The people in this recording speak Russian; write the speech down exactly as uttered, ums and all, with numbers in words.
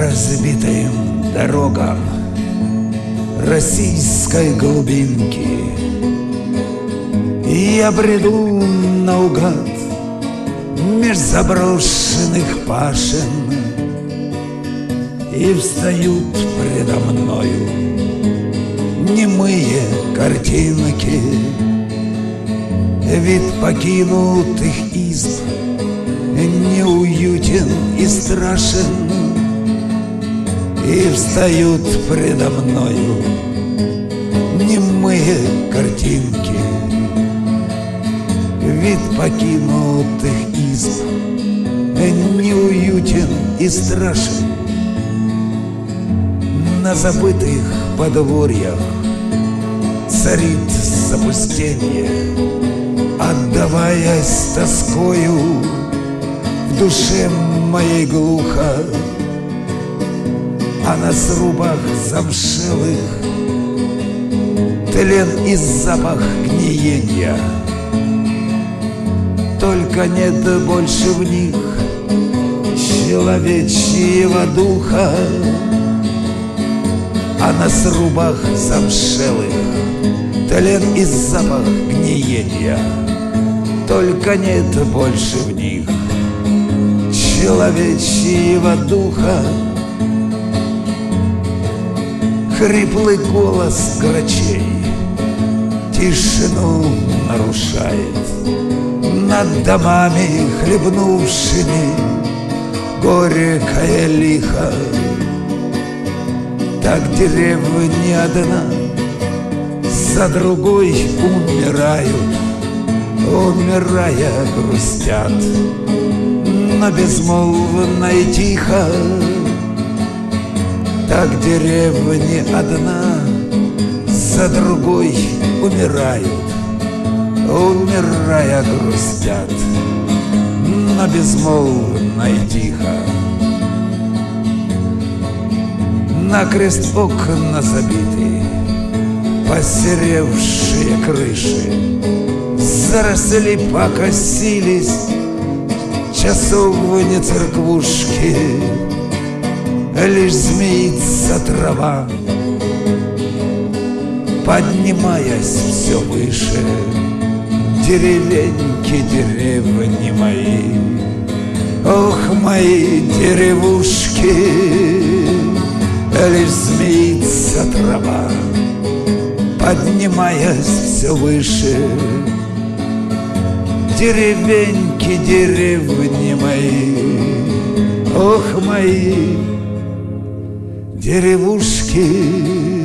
разбитым дорогам российской глубинки я бреду наугад меж заброшенных пашен, и встают предо мною немые картинки, вид покинутых изб неуютен и страшен, и встают предо мною немые картинки, вид покинутых изб неуютен и страшен. На забытых подворьях царит запустение, отдаваясь тоскою в душе моей глухо, а на срубах замшелых тлен и запах гниения. Только нет больше в них человечьего духа, а на срубах замшелых тлен и запах гниения. Только нет больше в них человечьего духа. Хриплый голос грачей тишину нарушает над домами, хлебнувшими горькое лихо. Так деревни одна за другой умирают, умирая грустят, но безмолвно и тихо. Так деревни одна за другой умирают, умирая грустят, но безмолвно и тихо. Накрест окна забиты, посеревшие крыши заросли, покосились часовни церквушки. Лишь змеится трава, поднимаясь все выше. Деревеньки, деревни мои, ох, мои деревушки. Лишь змеится трава, поднимаясь все выше. Деревеньки, деревни мои, ох, мои деревушки.